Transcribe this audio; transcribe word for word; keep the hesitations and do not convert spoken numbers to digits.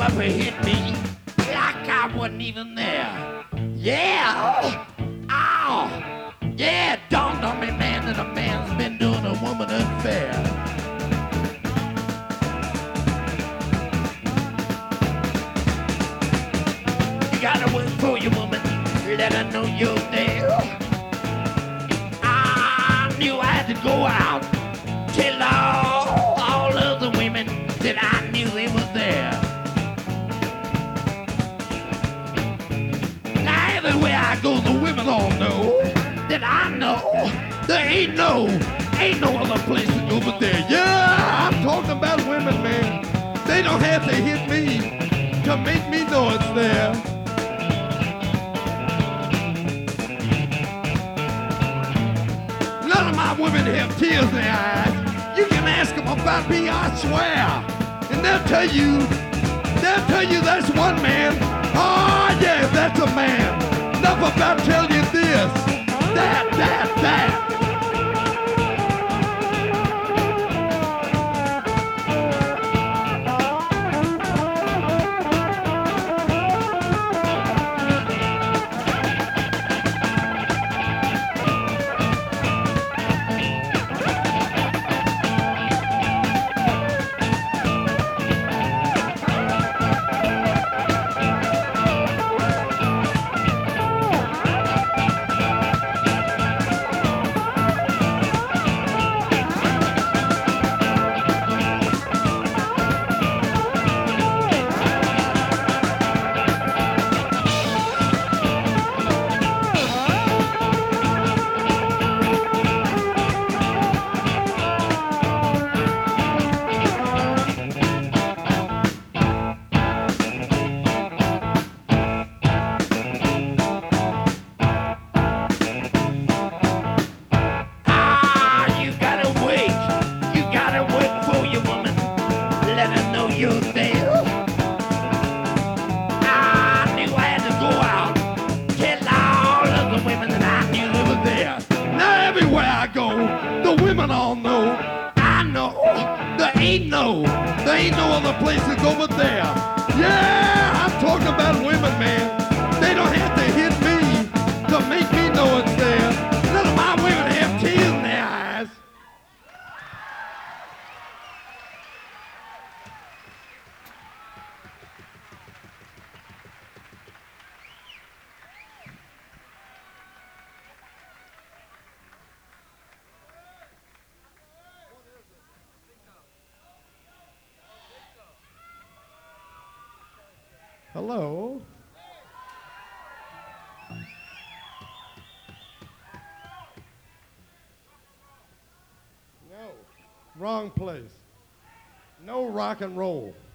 up and hit me like I wasn't even there. Yeah! Ow! Yeah, it dawned on me, man, that a man's been doing a woman unfair. You gotta wait for your woman, let her know you're there. I knew I had to go out, tell all, all other women that I knew they were there. Now everywhere I go, the women all know that I know there ain't no, ain't no other place to go but there. Yeah, I'm talking about women, man. They don't have to hit me to make me know it's there. None of my women have tears in their eyes. You can ask them about me, I swear. And they'll tell you, they'll tell you that's one man. Oh yeah, that's a man. Enough about telling you this, that, that, that. Hello. No, wrong place. No rock and roll.